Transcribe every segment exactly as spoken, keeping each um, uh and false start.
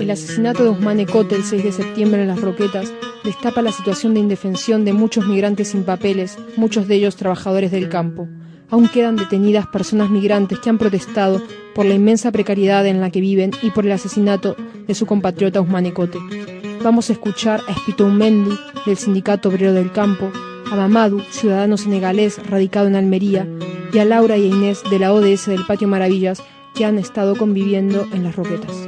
El asesinato de Ousmane Cote el seis de septiembre en Las Roquetas destapa la situación de indefensión de muchos migrantes sin papeles, muchos de ellos trabajadores del campo. Aún quedan detenidas personas migrantes que han protestado por la inmensa precariedad en la que viven y por el asesinato de su compatriota Ousmane Cote. Vamos a escuchar a Espitou Mendy, del Sindicato Obrero del Campo, a Mamadou, ciudadano senegalés radicado en Almería, y a Laura y a Inés de la O D S del Patio Maravillas, que han estado conviviendo en Las Roquetas.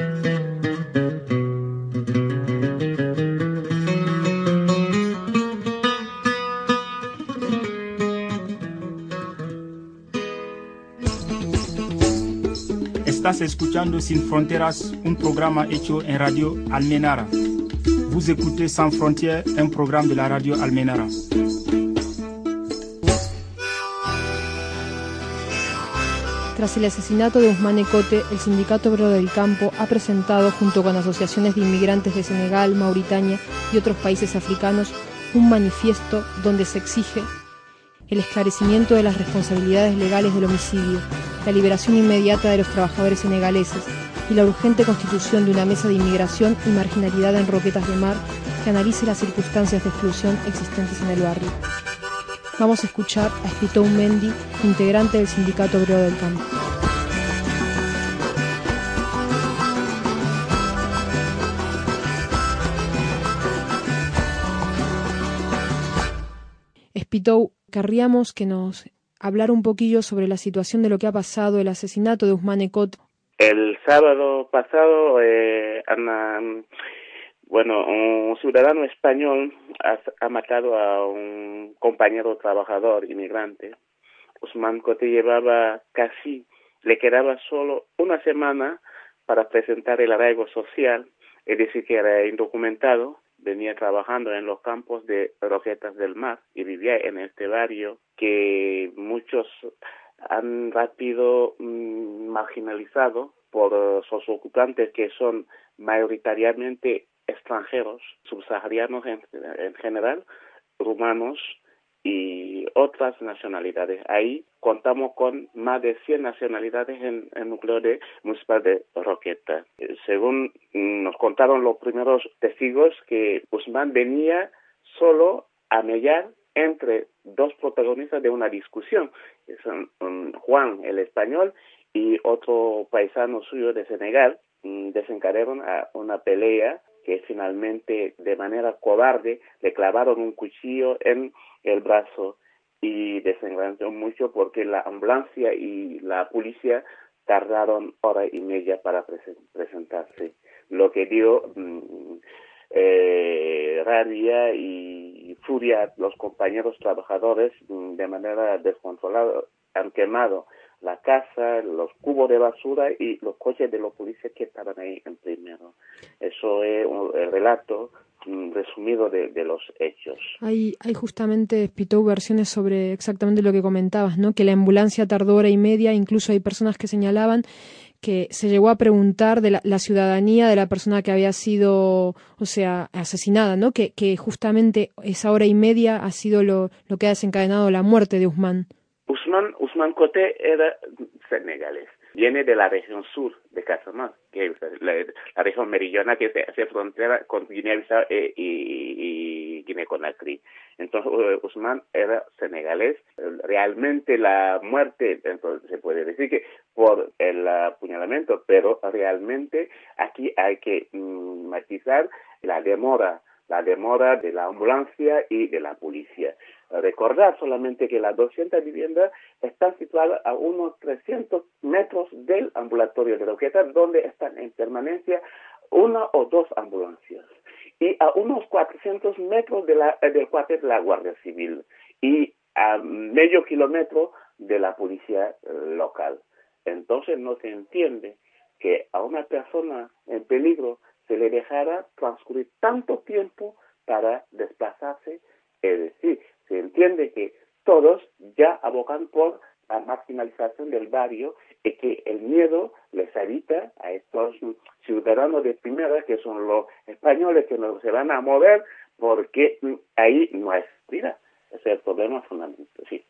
Estás escuchando Sin Fronteras, un programa hecho en Radio Almenara. Vous écoutez Sans Frontières, un programme de la Radio Almenara. Tras el asesinato de Ousmane Cote, el Sindicato Obrero del Campo ha presentado, junto con asociaciones de inmigrantes de Senegal, Mauritania y otros países africanos, un manifiesto donde se exige el esclarecimiento de las responsabilidades legales del homicidio, la liberación inmediata de los trabajadores senegaleses y la urgente constitución de una mesa de inmigración y marginalidad en Roquetas de Mar que analice las circunstancias de exclusión existentes en el barrio. Vamos a escuchar a Espitou Mendy, integrante del Sindicato Obrero del Campo. Espitou, querríamos que nos hablara un poquillo sobre la situación de lo que ha pasado, el asesinato de Ousmane Cote. El sábado pasado, eh, Ana, bueno, un ciudadano español ha, ha matado a un compañero trabajador inmigrante. Ousmane Cote llevaba casi, le quedaba solo una semana para presentar el arraigo social, es decir, que era indocumentado. Venía trabajando en los campos de Roquetas del Mar y vivía en este barrio que muchos han rápido mmm, marginalizado por sus ocupantes, que son mayoritariamente extranjeros, subsaharianos en, en general, rumanos y otras nacionalidades. Ahí contamos con más de cien nacionalidades en el núcleo de municipal de Roquetas. Según nos contaron los primeros testigos, que Ousmane venía solo a mediar entre dos protagonistas de una discusión, que son um, Juan, el español, y otro paisano suyo de Senegal. um, desencadenaron a una pelea que finalmente, de manera cobarde, le clavaron un cuchillo en el brazo y desencadenó mucho porque la ambulancia y la policía tardaron hora y media para presen- presentarse, lo que dio mmm, eh, rabia y furia a los compañeros trabajadores. Mmm, de manera descontrolada han quemado la casa, los cubos de basura y los coches de los policías que estaban ahí en primero. Eso es un, el relato mm, resumido de, de los hechos. Hay, hay justamente, Espitou, versiones sobre exactamente lo que comentabas, ¿no? Que la ambulancia tardó hora y media, incluso hay personas que señalaban que se llegó a preguntar de la, la ciudadanía de la persona que había sido, o sea, asesinada, ¿no? Que, que justamente esa hora y media ha sido lo, lo que ha desencadenado la muerte de Ousmane. Ousmane, Ousmane Cote era senegalés. Viene de la región sur de Casamance, que es la, la región meridional que se hace frontera con Guinea-Bissau y, y, y Guinea-Conakry. Entonces, Ousmane era senegalés. Realmente la muerte, entonces, se puede decir que por el apuñalamiento, pero realmente aquí hay que mm, matizar la demora, la demora de la ambulancia y de la policía. Recordar solamente que las doscientas viviendas están situadas a unos trescientos metros del ambulatorio de Roquetas, donde están en permanencia una o dos ambulancias, y a unos cuatrocientos metros de la, del cuartel de la Guardia Civil y a medio kilómetro de la policía local. Entonces no se entiende que a una persona en peligro se le dejara transcurrir tanto tiempo para desplazarse. Es decir, se entiende que todos ya abocan por la marginalización del barrio y que el miedo les habita a estos ciudadanos de primera, que son los españoles, que no se van a mover porque ahí no hay seguridad. Ese es el problema fundamental, sí.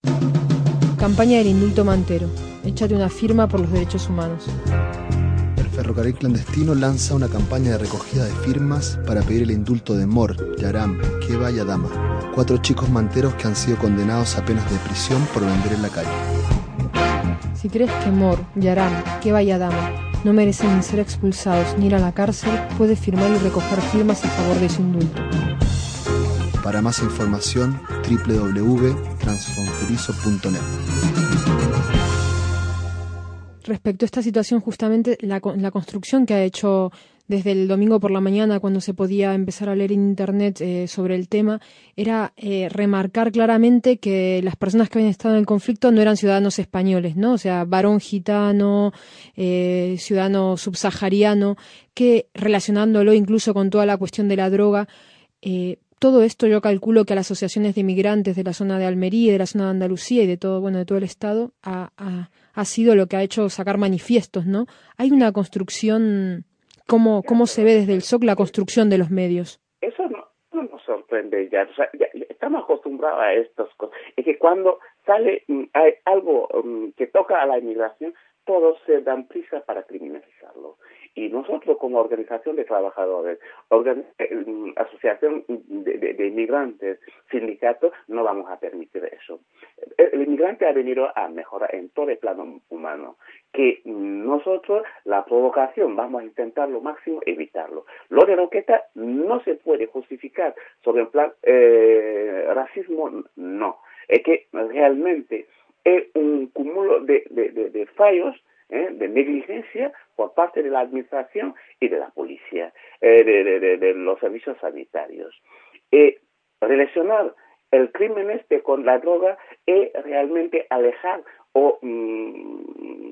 Campaña del indulto mantero. Échate una firma por los derechos humanos. El Ferrocarril Clandestino lanza una campaña de recogida de firmas para pedir el indulto de Mor, Yaram, Keba y Adama, cuatro chicos manteros que han sido condenados a penas de prisión por vender en la calle. Si crees que Mor, Yaram, Keba y Adama no merecen ni ser expulsados ni ir a la cárcel, puedes firmar y recoger firmas a favor de su indulto. Para más información, doble u doble u doble u punto transfronterizo punto net. Respecto a esta situación, justamente la, la construcción que ha hecho desde el domingo por la mañana, cuando se podía empezar a leer en internet eh, sobre el tema, era eh, remarcar claramente que las personas que habían estado en el conflicto no eran ciudadanos españoles, ¿no? O sea, varón gitano, eh, ciudadano subsahariano, que relacionándolo incluso con toda la cuestión de la droga, eh, todo esto yo calculo que a las asociaciones de inmigrantes de la zona de Almería, de la zona de Andalucía y de todo, bueno, de todo el estado, ha, ha, ha sido lo que ha hecho sacar manifiestos, ¿no? Hay una construcción, ¿cómo, cómo se ve desde el S O C la construcción de los medios? Eso no, no nos sorprende ya. O sea, ya estamos acostumbrados a estas cosas. Es que cuando sale um, hay algo um, que toca a la inmigración, todos se dan prisa para criminalizarlo. Y nosotros como organización de trabajadores, organ eh, asociación de, de, de inmigrantes, sindicatos, no vamos a permitir eso. El, el inmigrante ha venido a mejorar en todo el plano humano, que nosotros la provocación vamos a intentar lo máximo evitarlo. Lo de Roqueta no se puede justificar sobre el plan eh, racismo, no. Es que realmente es un cúmulo de, de, de, de fallos, ¿eh? de negligencia por parte de la administración y de la policía, eh, de, de, de, de los servicios sanitarios. Eh, relacionar el crimen este con la droga es realmente alejar o mm,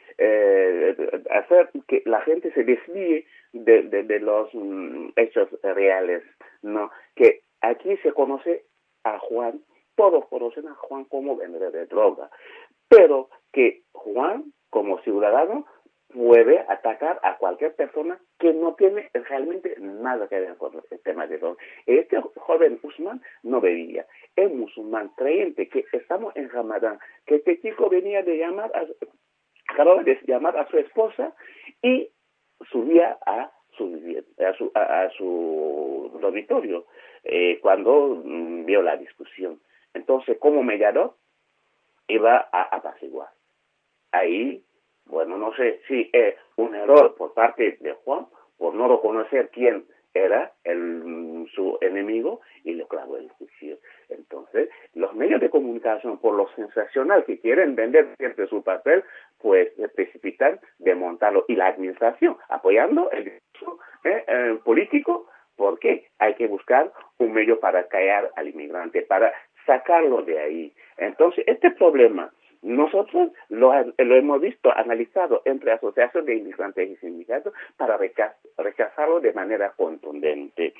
eh, hacer que la gente se desvíe de, de, de los mm, hechos reales, ¿no? Que aquí se conoce a Juan, todos conocen a Juan como vendedor de droga, pero que Juan, como ciudadano, puede atacar a cualquier persona que no tiene realmente nada que ver con el tema de droga. Este joven Usman no bebía, es musulmán creyente, que estamos en Ramadán, que este chico venía de llamar a, acababa de llamar a su esposa y subía a su a su, a, a su dormitorio eh, cuando mm, vio la discusión. Entonces, como mediador, iba a apaciguar. Ahí, bueno, no sé si es un error por parte de Juan por no reconocer quién era el, su enemigo y le clavó el cuchillo. Entonces, los medios de comunicación, por lo sensacional que quieren vender siempre su papel, pues se precipitan de montarlo. Y la administración, apoyando el discurso eh, eh, político, porque hay que buscar un medio para callar al inmigrante, para sacarlo de ahí. Entonces, este problema nosotros lo, lo hemos visto, analizado entre asociaciones de inmigrantes y sindicatos para rechaz, rechazarlo de manera contundente.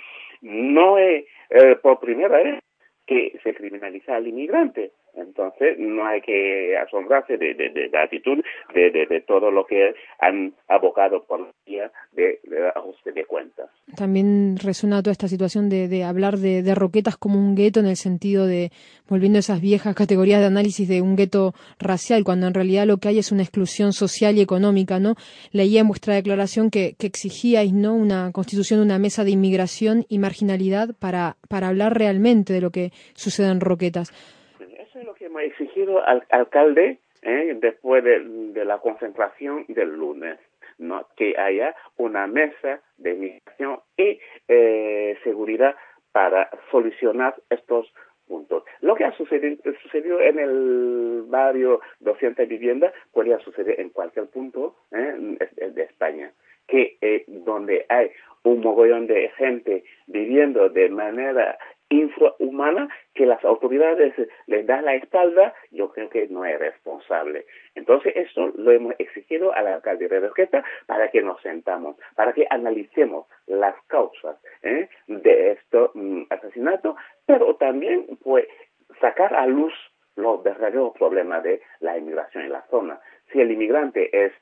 No es eh, por primera vez que se criminaliza al inmigrante. Entonces, no hay que asombrarse de, de, de la actitud de, de, de todo lo que han abocado por la vía de, de ajuste de cuentas. También resuena toda esta situación de, de hablar de, de Roquetas como un gueto, en el sentido de, volviendo a esas viejas categorías de análisis de un gueto racial, cuando en realidad lo que hay es una exclusión social y económica, ¿no? Leía en vuestra declaración que, que exigíais, ¿no?, una constitución de una mesa de inmigración y marginalidad para, para hablar realmente de lo que sucede en Roquetas. Eso es lo que hemos exigido al alcalde eh, después de, de la concentración del lunes, ¿no? Que haya una mesa de migración y eh, seguridad para solucionar estos puntos. Lo que ha sucedido, sucedido en el barrio doscientas viviendas podría suceder en cualquier punto eh, de España, que eh, donde hay un mogollón de gente viviendo de manera infrahumana, que las autoridades les dan la espalda, yo creo que no es responsable. Entonces, esto lo hemos exigido al alcalde de Roqueta para que nos sentamos, para que analicemos las causas ¿eh? de estos mm, asesinatos, pero también pues sacar a luz los verdaderos problemas de la inmigración en la zona. Si el inmigrante es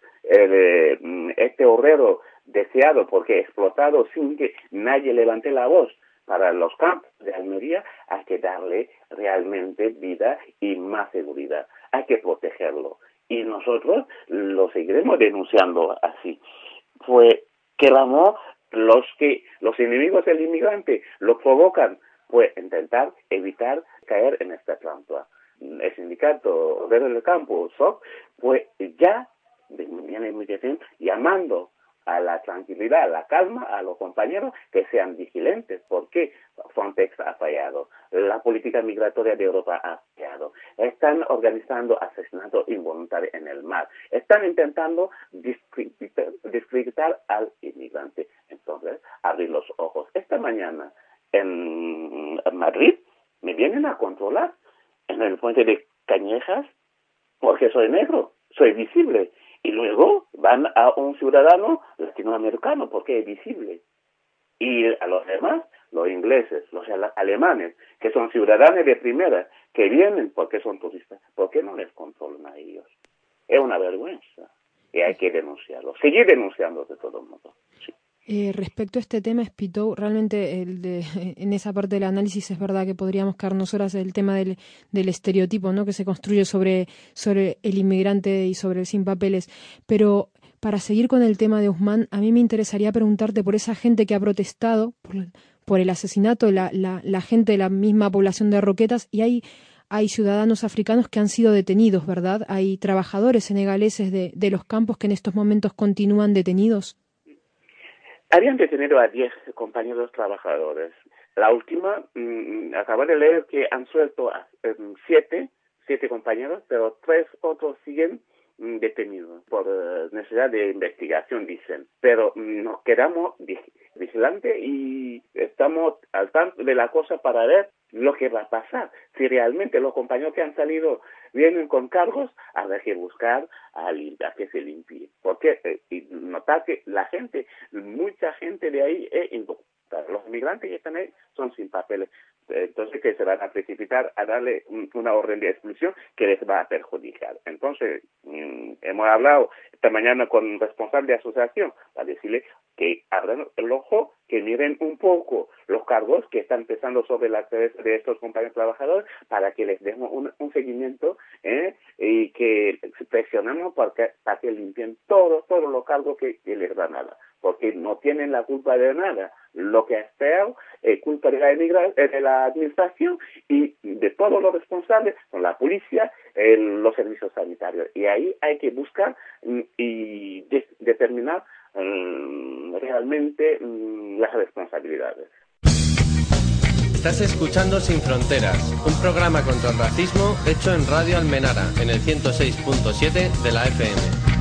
el, este obrero deseado porque explotado sin que nadie levante la voz para los campos de Almería, hay que darle realmente vida y más seguridad. Hay que protegerlo. Y nosotros lo seguiremos denunciando así. pues que vamos, los que los enemigos del inmigrante lo provocan, pues intentar evitar caer en esta trampa. El sindicato Verde del Campo, S O C, pues ya viene muy bien llamando a la tranquilidad, a la calma, a los compañeros que sean vigilantes, porque Frontex ha fallado, la política migratoria de Europa ha fallado, están organizando asesinatos involuntarios en el mar, están intentando discreditar, discreditar al inmigrante. Entonces, abrir los ojos. Esta mañana en, en Madrid me vienen a controlar en el puente de Cañejas porque soy negro, soy visible. Y luego van a un ciudadano latinoamericano porque es visible. Y a los demás, los ingleses, los alemanes, que son ciudadanos de primera, que vienen porque son turistas, ¿por qué no les controlan a ellos? Es una vergüenza y hay que denunciarlo, seguir denunciando de todo modo. Sí. Eh, respecto a este tema, Spitou, realmente el de, en esa parte del análisis es verdad que podríamos quedarnos horas del tema del, del estereotipo, ¿no?, que se construye sobre, sobre el inmigrante y sobre el sin papeles. Pero para seguir con el tema de Usman, a mí me interesaría preguntarte por esa gente que ha protestado por, por el asesinato, la, la, la gente de la misma población de Roquetas, y hay, hay ciudadanos africanos que han sido detenidos, ¿verdad? Hay trabajadores senegaleses de, de los campos que en estos momentos continúan detenidos. Habían detenido a diez compañeros trabajadores. La última, mmm, acabo de leer que han suelto a um, siete, siete compañeros, pero tres otros siguen um, detenidos por uh, necesidad de investigación, dicen. Pero um, nos quedamos vigilantes y estamos al tanto de la cosa para ver lo que va a pasar. Si realmente los compañeros que han salido vienen con cargos, habrá que buscar a, a que se limpie. Porque eh, y notar que la gente, mucha gente de ahí es indocumentada. Los migrantes que están ahí son sin papeles. Entonces que se van a precipitar a darle un, una orden de expulsión que les va a perjudicar. Entonces, mmm, hemos hablado esta mañana con un responsable de asociación para decirle que abran el ojo, que miren un poco los cargos que están pesando sobre la cabeza de estos compañeros trabajadores para que les demos un, un seguimiento ¿eh? y que presionemos para que, para que limpien todos todos los cargos que, que les dan nada, porque no tienen la culpa de nada. Lo que es feo es culpa de la, emigra- de la administración y de todos los responsables son la policía, el, los servicios sanitarios. Y ahí hay que buscar mm, y de- determinar mm, realmente mm, las responsabilidades. Estás escuchando Sin Fronteras, un programa contra el racismo hecho en Radio Almenara, en el ciento seis punto siete de la F M.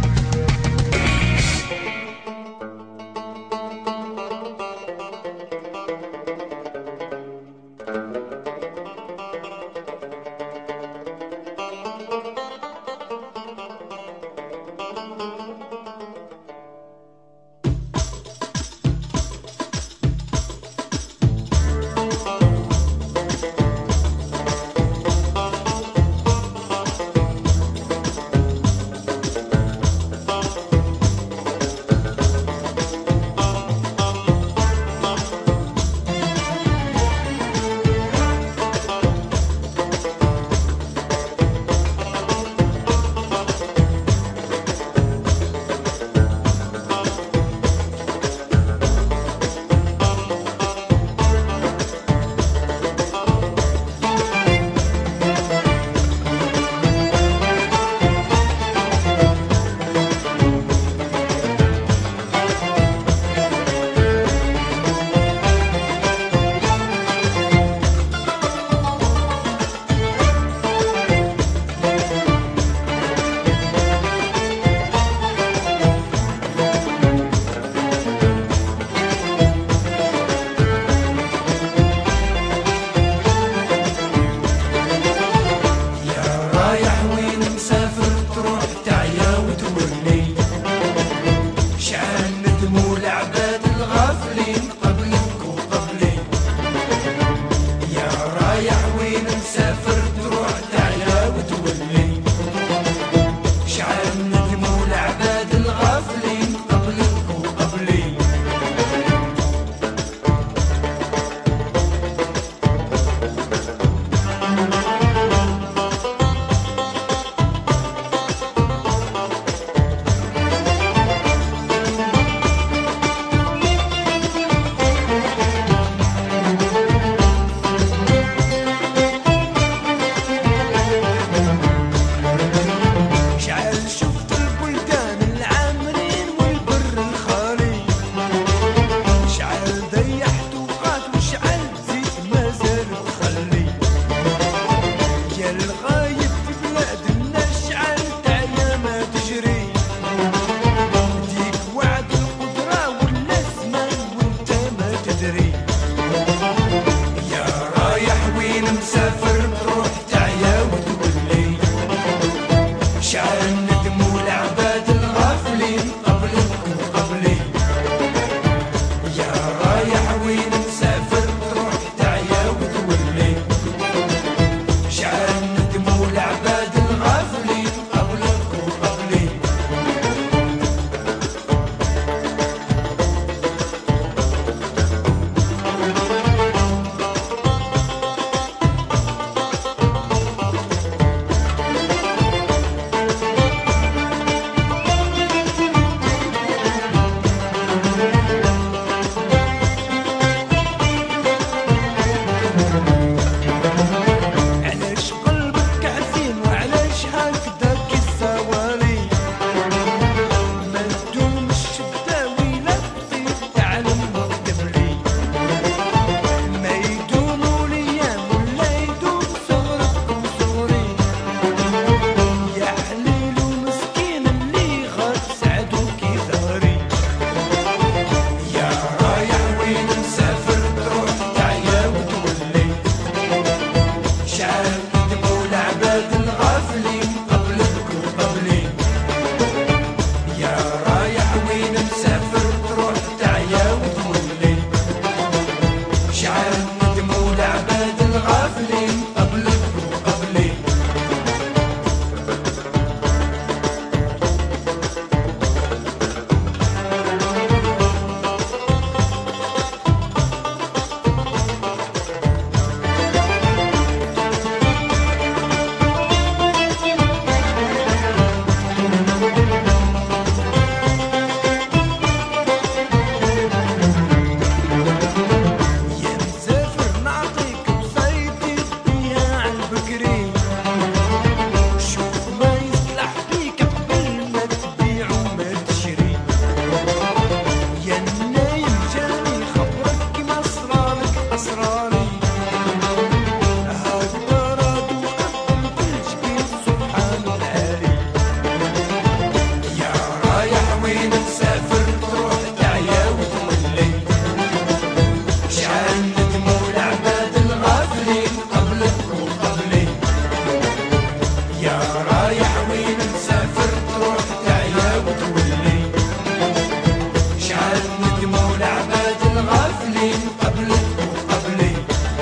رايح وين مسافر تروح تعيا وتولي شعل ندموا العباد الغافلين قبلك وقبلي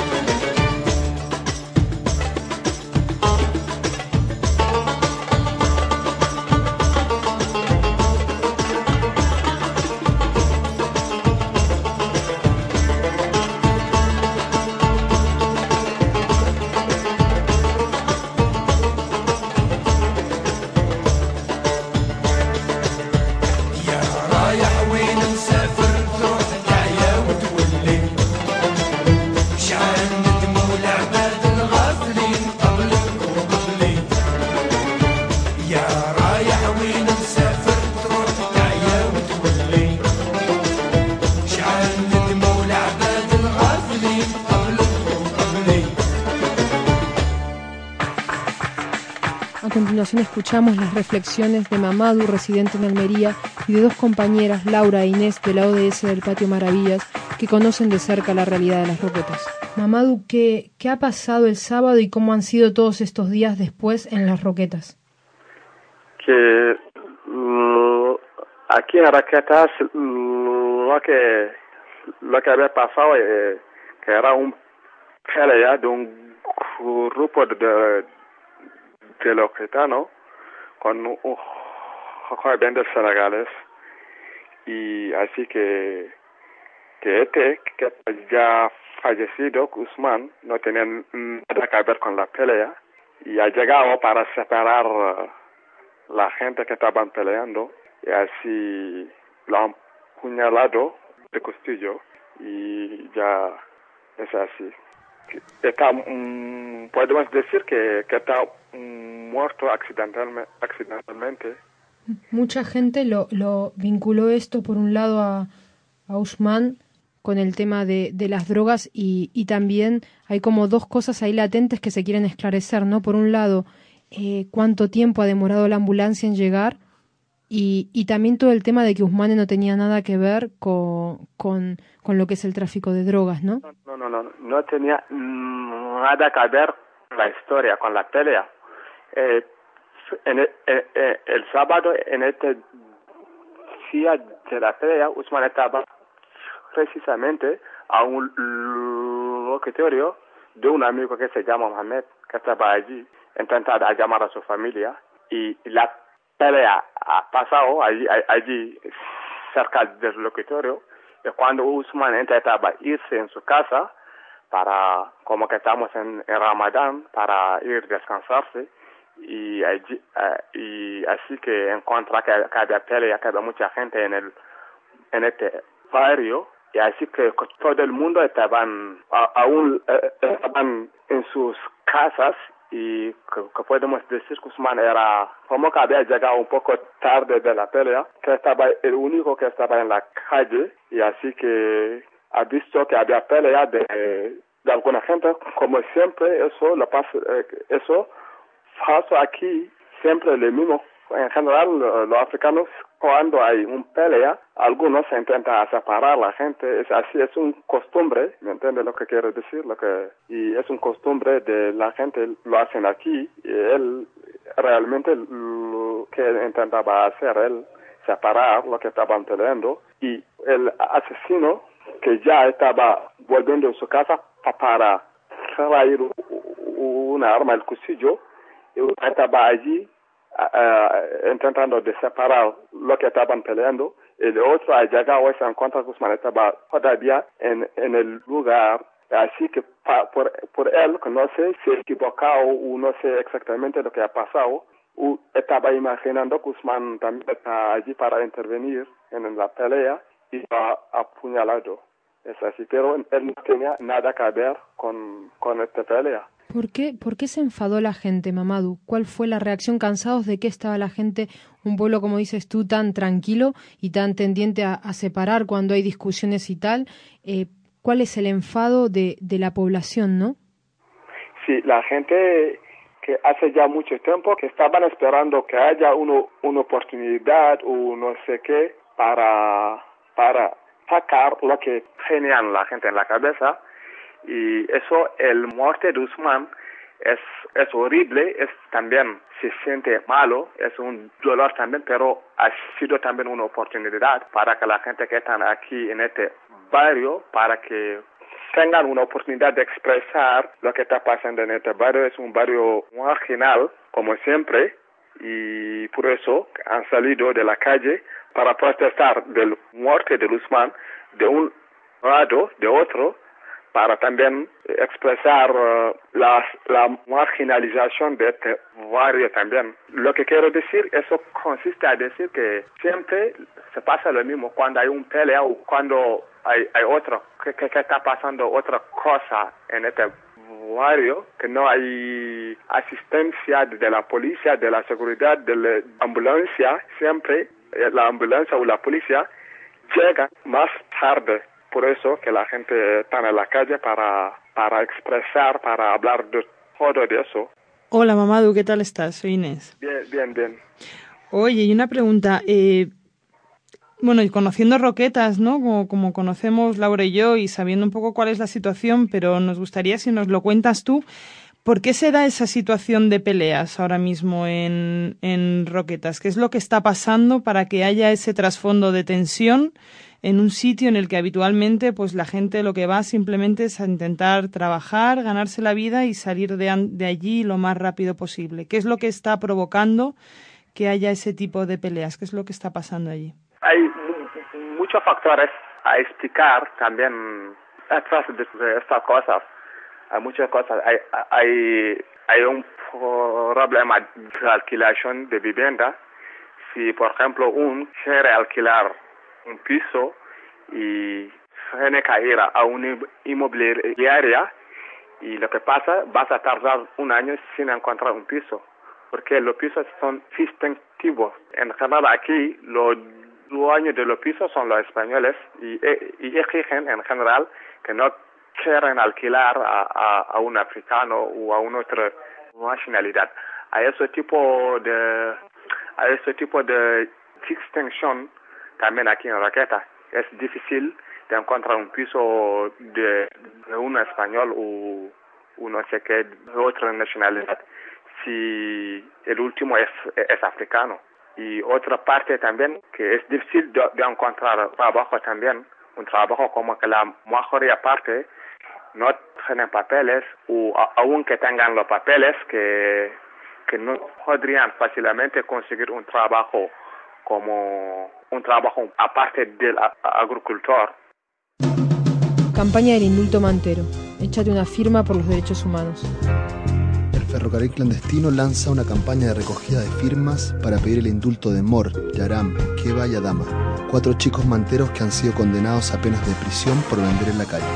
A continuación escuchamos las reflexiones de Mamadou, residente en Almería, y de dos compañeras, Laura e Inés, de la O D S del Patio Maravillas, que conocen de cerca la realidad de las Roquetas. Mamadou, ¿qué, qué ha pasado el sábado y cómo han sido todos estos días después en las Roquetas? Que uh, aquí en Roquetas uh, lo que lo que había pasado eh, que era un pelea de un grupo de, de de los gitanos con un joven de senegales y así que que este que ya fallecido Guzmán no tenía nada que ver con la pelea y ha llegado para separar uh, la gente que estaban peleando y así lo han puñalado de costillo y ya es así. Está, um, podemos decir que, que está um, muerto accidentalmente, accidentalmente. Mucha gente lo, lo vinculó esto, por un lado, a, a Usman con el tema de, de las drogas y, y también hay como dos cosas ahí latentes que se quieren esclarecer, ¿no? Por un lado, eh, cuánto tiempo ha demorado la ambulancia en llegar y, y también todo el tema de que Usman no tenía nada que ver con, con, con lo que es el tráfico de drogas, ¿no? No, no, no, no tenía nada que ver con la historia, con la pelea. Eh, en el, el, el sábado, en este día de la pelea, Usman estaba precisamente a un locutorio de un amigo que se llama Mohamed, que estaba allí, intentando llamar a su familia, y la pelea ha pasado allí, allí cerca del locutorio, y cuando Usman intentaba irse en su casa, para, como que estamos en, en Ramadán, para ir a descansarse, y allí, uh, y así que encuentra que, que había pelea, que había mucha gente en el, en este barrio, y así que todo el mundo estaban aún eh, estaban en sus casas y que, que podemos decir que Usman era como que había llegado un poco tarde de la pelea, que estaba el único que estaba en la calle y así que ha visto que había pelea de, de alguna gente, como siempre eso lo pasa, eh, eso pasa aquí siempre lo mismo. En general, los africanos, cuando hay un pelea, algunos intentan separar a la gente. Es así, es un costumbre, ¿me entiendes lo que quiero decir? Lo que y es un costumbre de la gente, lo hacen aquí. Y él realmente lo que intentaba hacer, él separar lo que estaban peleando. Y el asesino, que ya estaba volviendo a su casa para traer una arma, el cuchillo, estaba allí, Uh, intentando de separar lo que estaban peleando. El otro ha llegado a ese encuentro, Guzmán estaba todavía en, en el lugar, así que pa, por, por él, que no sé si equivocado o no sé exactamente lo que ha pasado, o estaba imaginando que Guzmán también está allí para intervenir en la pelea y ha apuñalado. Es así, pero él no tenía nada que ver con, con esta pelea. ¿Por qué, ¿Por qué se enfadó la gente, Mamadou? ¿Cuál fue la reacción? ¿Cansados de que estaba la gente, un pueblo, como dices tú, tan tranquilo y tan tendiente a, a separar cuando hay discusiones y tal? Eh, ¿Cuál es el enfado de, de la población, no? Sí, la gente que hace ya mucho tiempo que estaban esperando que haya uno, una oportunidad o no sé qué para, para sacar lo que tenían la gente en la cabeza. Y eso, el muerte de Usman, es, es horrible, es también se siente malo, es un dolor también, pero ha sido también una oportunidad para que la gente que están aquí en este barrio, para que tengan una oportunidad de expresar lo que está pasando en este barrio. Es un barrio marginal, como siempre, y por eso han salido de la calle para protestar de la muerte de Usman de un lado, de otro, para también expresar uh, la, la marginalización de este barrio también. Lo que quiero decir, eso consiste a decir que siempre se pasa lo mismo cuando hay un pelea o cuando hay, hay otro, que, que, que está pasando otra cosa en este barrio, que no hay asistencia de la policía, de la seguridad, de la ambulancia. Siempre la ambulancia o la policía llega más tarde. Por eso que la gente está en la calle para, para expresar, para hablar de todo de eso. Hola, Mamadou, ¿qué tal estás? Soy Inés. Bien, bien, bien. Oye, y una pregunta. Eh, bueno, y conociendo Roquetas, ¿no? Como, como conocemos Laura y yo, y sabiendo un poco cuál es la situación, pero nos gustaría si nos lo cuentas tú, ¿por qué se da esa situación de peleas ahora mismo en, en Roquetas? ¿Qué es lo que está pasando para que haya ese trasfondo de tensión en un sitio en el que habitualmente pues la gente lo que va simplemente es a intentar trabajar, ganarse la vida y salir de, de allí lo más rápido posible? ¿Qué es lo que está provocando que haya ese tipo de peleas? ¿Qué es lo que está pasando allí? Hay muchos factores a explicar también atrás de estas cosas. Hay muchas cosas. Hay, hay, hay un problema de alquilación de vivienda. Si, por ejemplo, un quiere alquilar un piso y tiene que ir a una inmobiliaria, y lo que pasa, vas a tardar un año sin encontrar un piso, porque los pisos son distintivos. En general aquí los dueños de los pisos son los españoles y, y exigen en general que no quieren alquilar a, a, a un africano o a una otra nacionalidad. A ese tipo de a ese tipo de distinción también aquí en Roquetas es difícil de encontrar un piso de, de un español o, o no sé qué de otra nacionalidad si el último es, es africano. Y otra parte también que es difícil de, de encontrar trabajo también, un trabajo como que la mayoría parte no tienen papeles o aunque tengan los papeles que, que no podrían fácilmente conseguir un trabajo como un trabajo aparte del agricultor. Campaña del indulto mantero. Échate una firma por los derechos humanos. El ferrocarril clandestino lanza una campaña de recogida de firmas para pedir el indulto de Mor, Yaram, Keba y Adama, cuatro chicos manteros que han sido condenados a penas de prisión por vender en la calle.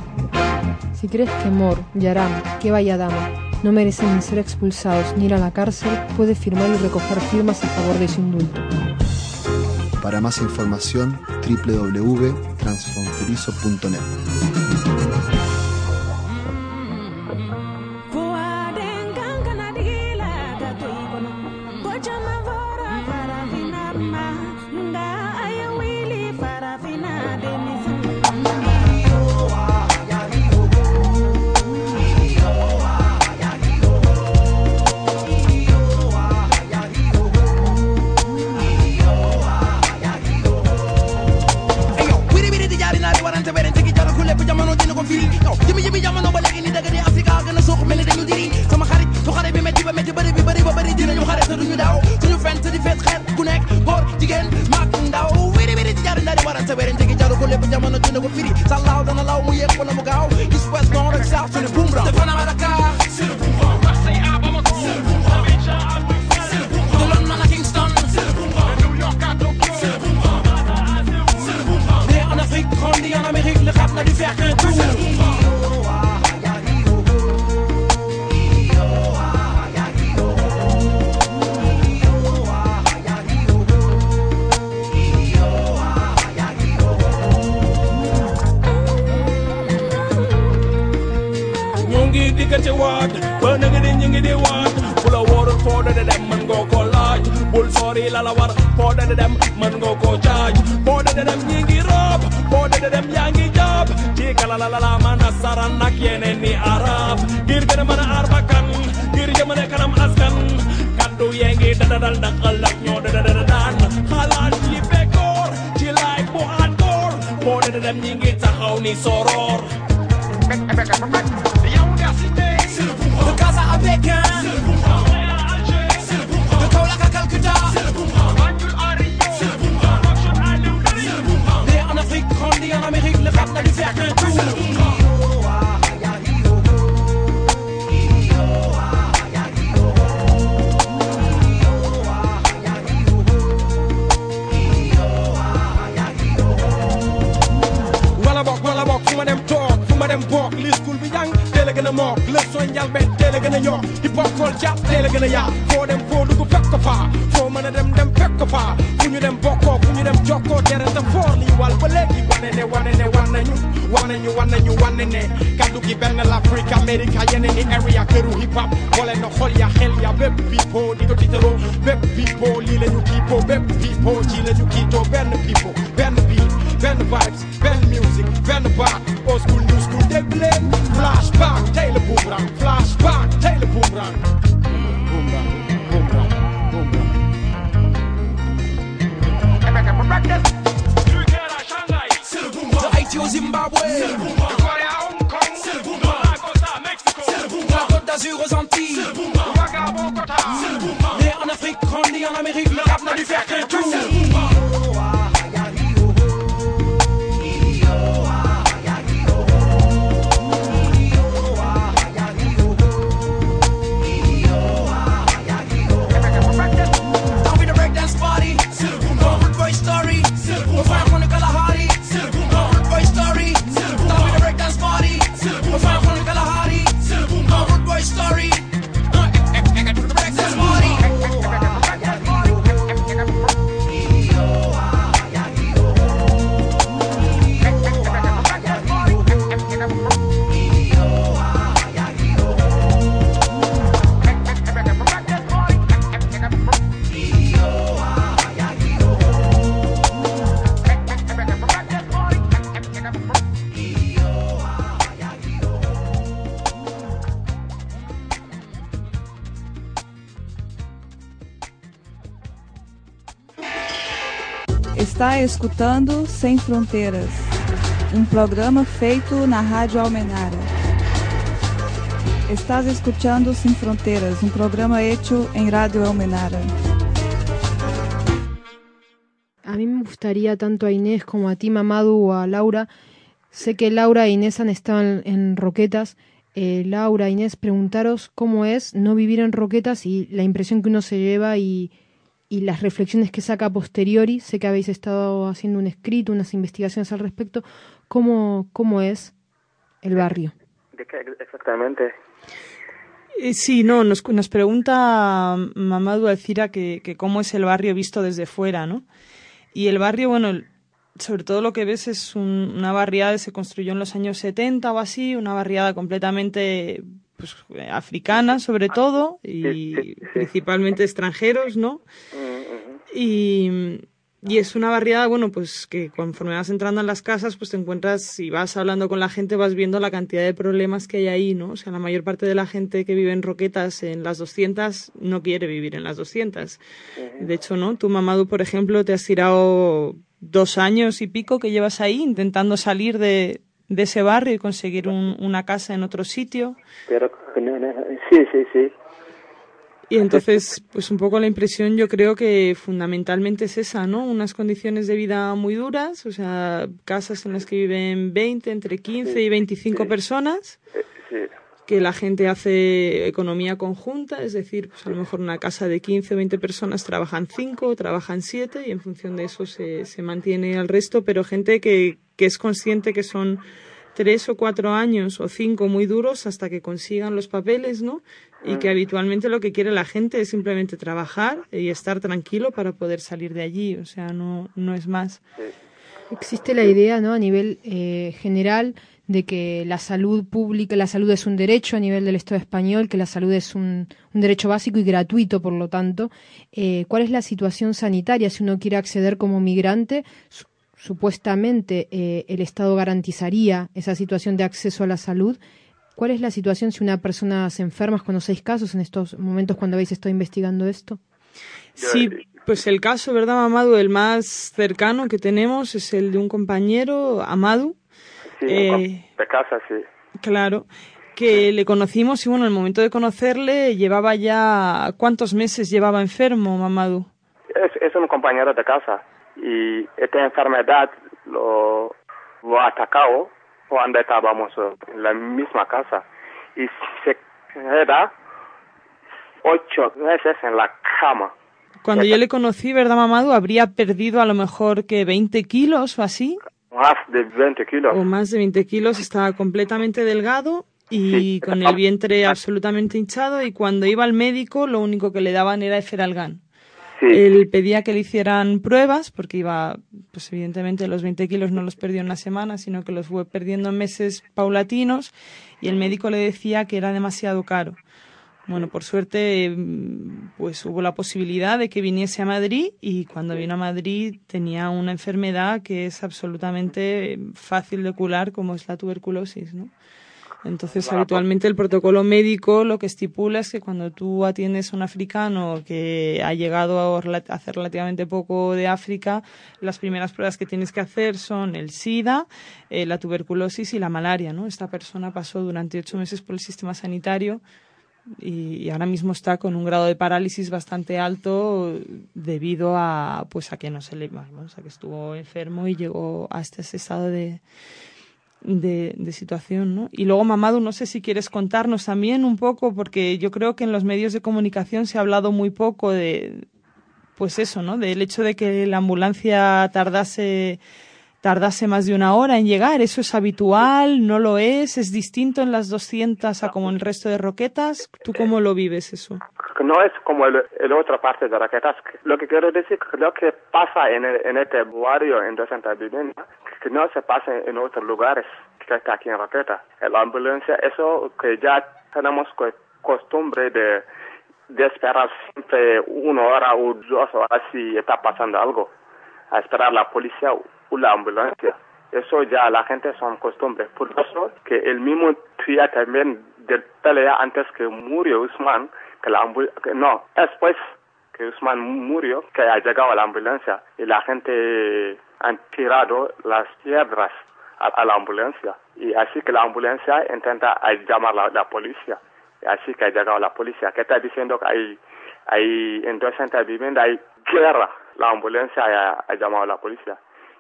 Si crees que Mor, Yaram, Keba y Adama no merecen ni ser expulsados ni ir a la cárcel, puedes firmar y recoger firmas a favor de su indulto. Para más información, doble u doble u doble u punto transfronterizo punto net. kala la la la mana sarana kiene ni arab gir gana mana arbakan gir jamane kanam askan kaddu yengi dadadal dakal dak ñoo dadadadan halal ci bekor ci lay bu ador bo dadam ñi ngi taxaw ni soror de Gaza à Pékin de Kaolack à Calcutta né en Afrique grandi en Amérique le rap n'a dû faire qu'un tour Fuma dem toog fuma dem boog li school bi jàng teel a gën a mook leçon njalbeen teel a gën a yokk hip hop kool jàpp teel a gën a yaa foo dem foo dugg fekk ko faa foo mën a dem dem fekk ko faa fu ñu dem bokkoo fu ñu dem jokkoo dereta foor lii wal ba léegi wane ne wane ne wan nañu wane ñu wan nañu wane ne kaddu gi benn l'Afrique Amérique yeneen i area këru hip hop boole na xol ya xel ya bépp people di ko tiitaroo bépp people lii la ñu kiipoo bépp people ci la ñu kiitoo benn people benn beat benn vibes benn music benn baat old school new school dégg leen flashback tey la boomerang flashback tey la boomerang boomerang boomerang boomerang de Haïti au Zimbabwe de Corée à Hong Kong de Lagos à Mexico de la Côte d'Azur aux Antilles de Ouaga à Bogota né en Afrique grandi en Amérique le rap n'a dû faire qu'un tour Está escutando Sem Fronteiras, um programa feito na Rádio Almenara. Estás escuchando Sin Fronteras, un programa hecho en Radio Almenara. A mí me gustaría tanto a Inés como a ti, Mamadou, o a Laura. Sé que Laura e Inés han estado en, en Roquetas. Eh, Laura, Inés, preguntaros cómo es no vivir en Roquetas y la impresión que uno se lleva y, y las reflexiones que saca a posteriori. Sé que habéis estado haciendo un escrito, unas investigaciones al respecto. ¿Cómo, cómo es el barrio? ¿De qué exactamente? Sí, no, nos, nos pregunta Mamadou Alcira que, que cómo es el barrio visto desde fuera, ¿no? Y el barrio, bueno, sobre todo lo que ves es un, una barriada que se construyó en los años setenta o así, una barriada completamente pues, africana, sobre todo, y principalmente extranjeros, ¿no? Y... Y es una barriada, bueno, pues que conforme vas entrando en las casas, pues te encuentras y vas hablando con la gente, vas viendo la cantidad de problemas que hay ahí, ¿no? O sea, la mayor parte de la gente que vive en Roquetas, en las doscientas, no quiere vivir en las doscientas. De hecho, ¿no? Tú, Mamadou, por ejemplo, te has tirado dos años y pico que llevas ahí intentando salir de, de ese barrio y conseguir un, una casa en otro sitio. Pero, sí, sí, sí. Y entonces, pues un poco la impresión yo creo que fundamentalmente es esa, ¿no? Unas condiciones de vida muy duras, o sea, casas en las que viven veinte, entre quince y veinticinco personas, que la gente hace economía conjunta, es decir, pues a lo mejor una casa de quince o veinte personas trabajan cinco, trabajan siete y en función de eso se, se mantiene el resto, pero gente que, que es consciente que son tres o cuatro años o cinco muy duros hasta que consigan los papeles, ¿no? Y que habitualmente lo que quiere la gente es simplemente trabajar y estar tranquilo para poder salir de allí, o sea, no, no es más. Existe la idea, ¿no?, a nivel eh, general de que la salud pública, la salud es un derecho a nivel del Estado español, que la salud es un, un derecho básico y gratuito, por lo tanto. Eh, ¿Cuál es la situación sanitaria si uno quiere acceder como migrante? supuestamente eh, el Estado garantizaría esa situación de acceso a la salud. ¿Cuál es la situación si una persona se enferma? ¿Conocéis casos en estos momentos cuando habéis estado investigando esto? Sí, pues el caso, ¿verdad, Mamadou? El más cercano que tenemos es el de un compañero, Amadou. Sí, eh, de casa, sí. Claro, que le conocimos y bueno, el momento de conocerle llevaba ya... ¿Cuántos meses llevaba enfermo, Mamadou? Es, es un compañero de casa y esta enfermedad lo, lo ha atacado cuando estábamos en la misma casa y se queda ocho meses en la cama. Cuando yo le conocí, ¿verdad, Mamadou? Habría perdido a lo mejor que veinte kilos o así. Más de veinte kilos. O más de veinte kilos, estaba completamente delgado y Sí. con el vientre absolutamente hinchado, y cuando iba al médico lo único que le daban era Eferalgan. Sí. Él pedía que le hicieran pruebas porque iba, pues evidentemente los veinte kilos no los perdió en una semana, sino que los fue perdiendo en meses paulatinos, y el médico le decía que era demasiado caro. Bueno, por suerte, pues hubo la posibilidad de que viniese a Madrid, y cuando vino a Madrid tenía una enfermedad que es absolutamente fácil de curar, como es la tuberculosis, ¿no? Entonces, habitualmente el protocolo médico lo que estipula es que cuando tú atiendes a un africano que ha llegado a hacer relativamente poco de África, las primeras pruebas que tienes que hacer son el SIDA, eh, la tuberculosis y la malaria, ¿no? Esta persona pasó durante ocho meses por el sistema sanitario y, y ahora mismo está con un grado de parálisis bastante alto debido a, pues, a que no se le, vamos, a que estuvo enfermo y llegó hasta ese estado de De, de situación, ¿no? Y luego, Mamadou, no sé si quieres contarnos también un poco, porque yo creo que en los medios de comunicación se ha hablado muy poco de, pues eso, ¿no? Del hecho de que la ambulancia tardase, tardase más de una hora en llegar. ¿Eso es habitual? ¿No lo es? ¿Es distinto en las doscientas a como en el resto de Roquetas? ¿Tú cómo lo vives eso? No es como el, el otra parte de Roquetas. Lo que quiero decir, lo que pasa en, el, en este barrio, en doscientas viviendas, que no se pasa en otros lugares que está aquí en Roquetas. La ambulancia, eso que ya tenemos costumbre de, de esperar siempre una hora o dos horas si está pasando algo, a esperar la policía o la ambulancia. Eso ya la gente son costumbres. Por eso que el mismo día también del pelea antes que murió Usman, que la ambul- que no, después que Usman murió, que ha llegado a la ambulancia y la gente han tirado las piedras a, a la ambulancia, y así que la ambulancia intenta llamar a la, la policía, y así que ha llegado la policía, que está diciendo que hay, hay en doscientas viviendas hay guerra. La ambulancia ha, ha llamado a la policía,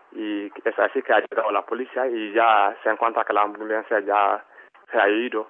y es así que ha llegado la policía y ya se encuentra que la ambulancia ya se ha ido.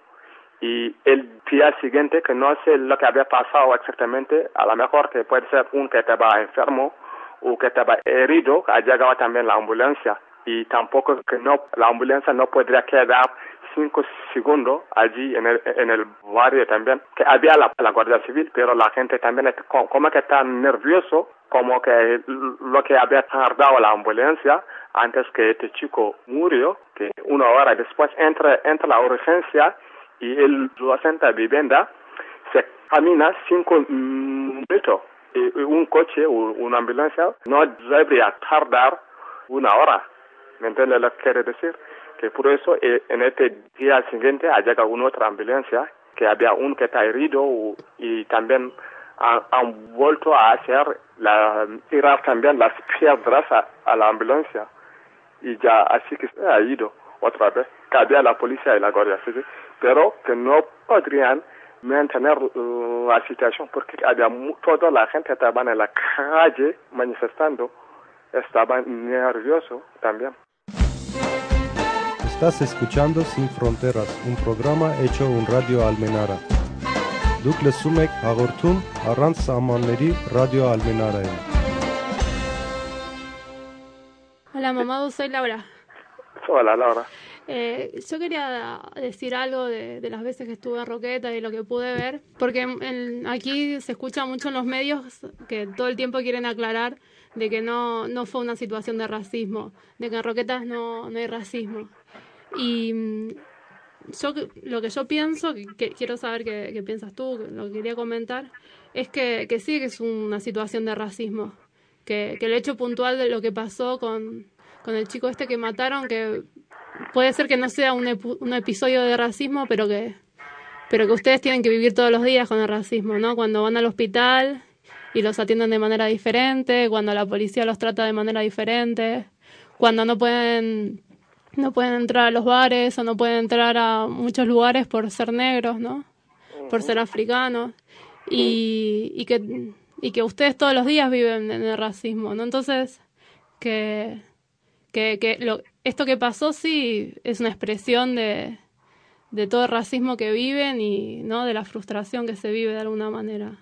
Y el día siguiente, que no sé lo que había pasado exactamente, a lo mejor que puede ser un que estaba enfermo o que estaba herido, ha llegado también la ambulancia, y tampoco que no, la ambulancia no podría quedar cinco segundos allí en el, en el barrio también, que había la, la Guardia Civil, pero la gente también como que está nervioso, como que lo que había tardado la ambulancia antes que este chico murió, que una hora después entra, entra la urgencia, y el docente vivienda se camina cinco minutos. Y un coche o una ambulancia no debería tardar una hora. ¿Me entiendes lo que quiere decir? Que por eso en este día siguiente ha llegado una otra ambulancia, que había un que está herido, y también han, han vuelto a hacer, la, tirar también las piedras a, a la ambulancia. Y ya así que se ha ido otra vez, que había la policía y la Guardia Civil, pero que no podrían mantener uh, la situación porque había mu- toda la gente estaba en la calle manifestando, estaban nerviosos también. Estás escuchando Sin Fronteras, un programa hecho en Radio Almenara. Duk Sumek Agortum, Arranz Amanleri, Radio Almenara. Hola, Mamadou, soy Laura. Hola, Laura. Eh, yo quería decir algo de, de las veces que estuve en Roqueta y lo que pude ver, porque en, aquí se escucha mucho en los medios que todo el tiempo quieren aclarar de que no, no fue una situación de racismo, de que en Roquetas no, no hay racismo. Y yo lo que yo pienso, que, que quiero saber qué, qué piensas tú, lo que quería comentar, es que, que sí que es una situación de racismo, que, que el hecho puntual de lo que pasó con... con el chico este que mataron, que puede ser que no sea un, epu- un episodio de racismo, pero que, pero que ustedes tienen que vivir todos los días con el racismo, ¿no? Cuando van al hospital y los atienden de manera diferente, cuando la policía los trata de manera diferente, cuando no pueden, no pueden entrar a los bares o no pueden entrar a muchos lugares por ser negros, ¿no? Por ser africanos. Y, y que y que ustedes todos los días viven en el racismo, ¿no? Entonces, que, que, que lo, esto que pasó sí es una expresión de, de todo el racismo que viven y, ¿no?, de la frustración que se vive de alguna manera.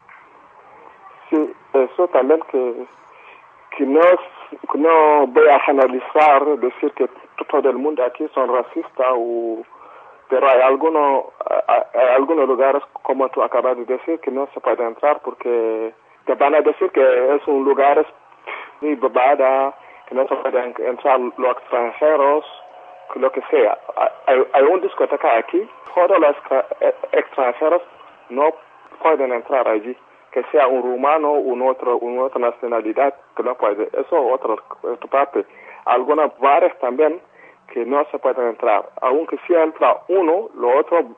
Sí, eso también que, que no, que no voy a generalizar, decir que todo el mundo aquí son racistas, o, pero hay algunos, hay, hay algunos lugares, como tú acabas de decir, que no se puede entrar porque te van a decir que es un lugar muy bobada, que no se pueden entrar los extranjeros, lo que sea. Hay, hay una discoteca aquí, todos los extranjeros no pueden entrar allí, que sea un rumano o un otro, una otra nacionalidad, que no puede. Eso es otra, otra parte. Algunos bares también que no se pueden entrar. Aunque si entra uno, lo otro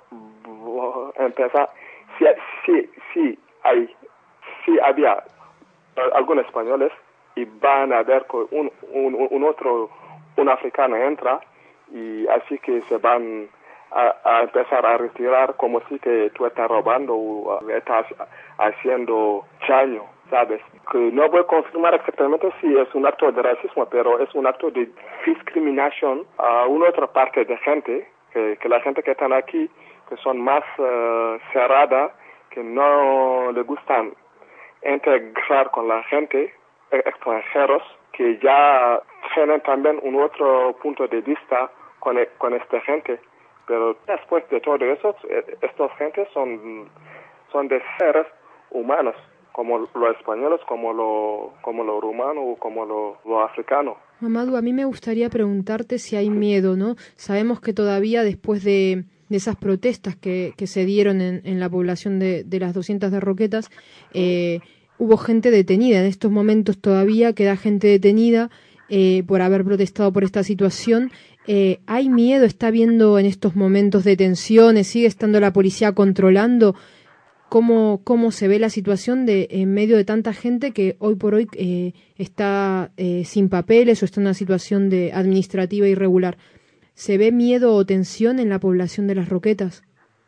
empieza. Si, si, si hay, si había algunos españoles y van a ver que un, un, un otro, un africano entra, y así que se van a, a empezar a retirar como si que tú estás robando o estás haciendo daño, ¿sabes? Que no voy a confirmar exactamente si es un acto de racismo, pero es un acto de discriminación a una otra parte de gente, que, que la gente que están aquí, que son más uh, cerrada, que no le gustan integrar con la gente, extranjeros, que ya tienen también un otro punto de vista con, con esta gente. Pero después de todo eso, estas gentes son, son de seres humanos, como los españoles, como los como lo rumanos, como los lo africanos. Mamadou, a mí me gustaría preguntarte si hay miedo, ¿no? Sabemos que todavía después de, de esas protestas que, que se dieron en, en la población de, de las doscientas de Roquetas, eh, hubo gente detenida. En estos momentos todavía queda gente detenida eh, por haber protestado por esta situación. Eh, ¿Hay miedo? ¿Está habiendo en estos momentos detenciones? ¿Sigue estando la policía controlando? ¿Cómo, cómo se ve la situación de en medio de tanta gente que hoy por hoy eh, está eh, sin papeles o está en una situación de administrativa irregular? ¿Se ve miedo o tensión en la población de Las Roquetas?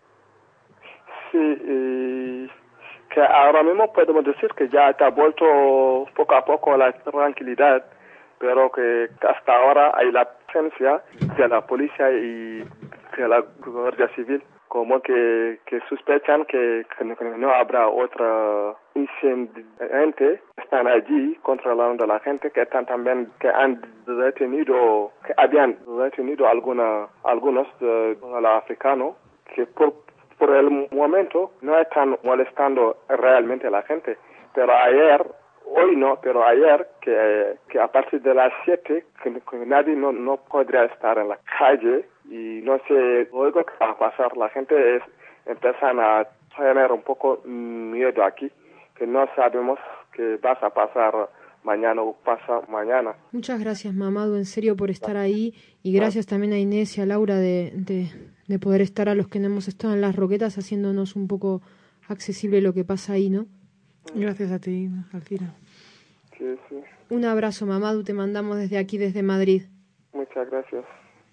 Sí, y que ahora mismo podemos decir que ya está vuelto poco a poco la tranquilidad, pero que hasta ahora hay la presencia de la policía y de la Guardia Civil, como que, que sospechan que, que no habrá otra incidente, están allí controlando a la gente, que están también, que han detenido, que habían detenido alguna, algunos de, de los africanos, que por, por el momento no están molestando realmente a la gente, pero ayer, hoy no, pero ayer, que, que a partir de las siete, que, que nadie no, no podría estar en la calle, y no sé luego qué va a pasar. La gente es, empiezan a tener un poco miedo aquí, que no sabemos qué va a pasar mañana o pasa mañana. Muchas gracias, Mamadou, en serio, por estar ahí, y gracias también a Inés y a Laura de, de, de poder estar a los que no hemos estado en Las Roquetas, haciéndonos un poco accesible lo que pasa ahí, ¿no? Gracias a ti, Alcira. Sí, sí. Un abrazo, Mamadou, te mandamos desde aquí, desde Madrid. Muchas gracias.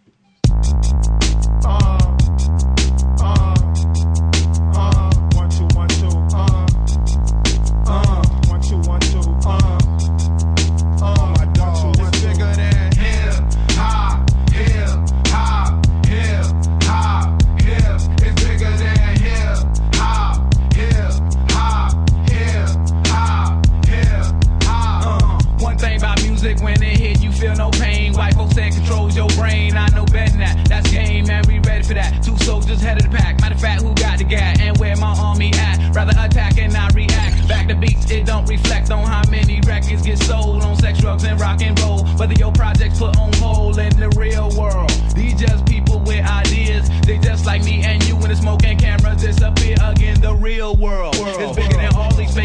Uh, uh, uh, one, two, one, two, uh, uh, one, two, one, two, uh, uh, my dog, it's bigger than hip hop, hip hop, hip hop, hip, it's bigger than hip hop, hip hop, hip hop, hip hop. Uh, one thing about music, when it hit, you feel no pain. White folks say it controls your brain. I know better than that. That's game, man. We ready for that. Two soldiers head of the pack. Matter of fact, who got the gat and where my army at? Rather attack and not react. Back to beats, it don't reflect on how many records get sold on sex, drugs, and rock and roll. Whether your projects put on hold in the real world. These just people with ideas. They just like me and you when the smoke and cameras disappear again. The real world, world. It's bigger than all these fake ass records.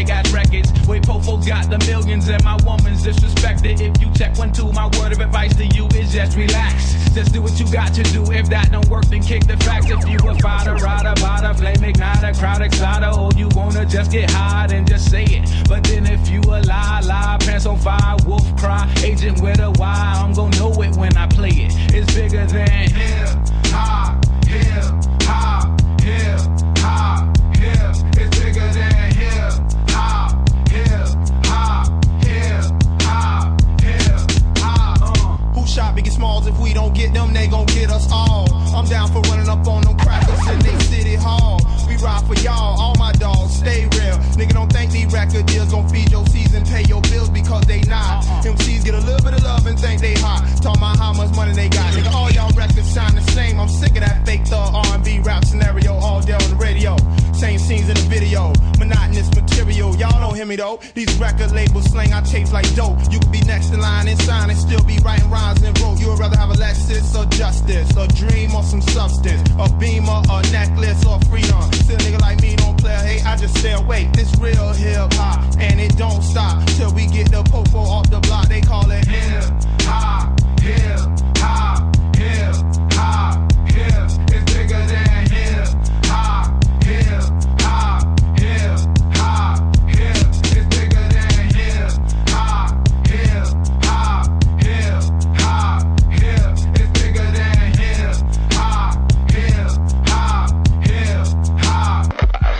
records. Where Pofo got the millions and my woman's disrespected. If you check one, two, my word of advice to you is just relax. Just do what you got to do. If that don't work, then kick the facts. If you a fighter, rider, bada, flame igniter, crowd exciter, or you wanna just get high, then just say it. But then if you a lie, lie, pants on fire, wolf cry, agent with a Y, I'm gon' know it when I play it. It's bigger than hip hop, hip hop, hip hop, hip. It's bigger than hip hop, hip hop, hip hop, hip hop. Uh. Who shot Biggie Smalls? If we don't get them, they gon' get us all. I'm down for running up on them crackers in they city hall. We ride for y'all, all my dogs, stay real. Nigga, don't think these record deals gon' feed your season, pay your bills because they not. Uh-uh. M Cs get a little bit of love and think they hot. Talk about how much money they got. Nigga, all y'all records sound the same. I'm sick of that fake thug R and B rap scenario all day on the radio. Same scenes in the video, monotonous material. Y'all don't hear me though. These record labels slang our tapes like dope. You could be next in line and sign and still be writing rhymes and rope. You would rather have a Lexus or justice, a dream or some substance, a beamer, a necklace or freedom. Still a nigga like me don't play, hey, I just stay awake. This real hip hop, and it don't stop till we get the popo off the block. They call it hip hop, hip hop, hip hop, hip. It's bigger than hip hop, hip hop, hip hop, hip. It's bigger than hip hop, hip hop, hip hop, hip. It's bigger than hip hop, hip hop, hip hop.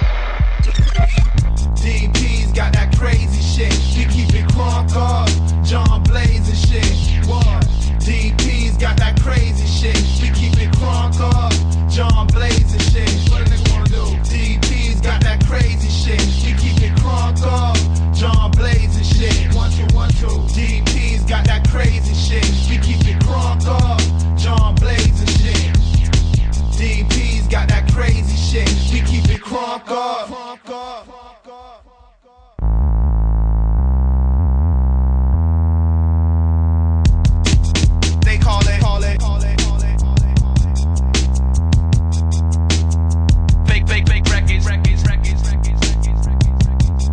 D P's got that crazy shit. We keep it crunk up, John Blaze and shit. What? D P's got that crazy shit. We keep it crunk up, John Blaze and shit. What a nigga wanna do? D P's got that crazy shit. We keep it crunk up, John Blaze and shit. One, two, one, two. D P's got that crazy shit. We keep it crunk up, John Blaze and shit. D P's got that crazy shit. We keep it crunk up. Crunk up. They call it, call it, call it, call it, call it. Fake, fake, fake records, records, records, records, records, records.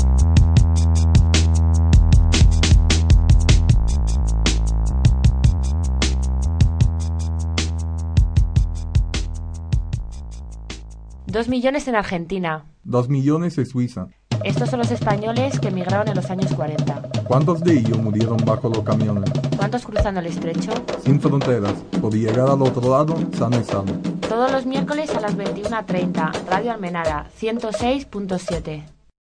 Dos millones en Argentina. Dos millones en Suiza. Estos son los españoles que emigraron en los años cuarenta. ¿Cuántos de ellos murieron bajo los camiones? ¿Cuántos cruzando el estrecho? Sin fronteras, por llegar al otro lado, sano y sano. Todos los miércoles a las veintiuna treinta, Radio Almenara, ciento seis punto siete.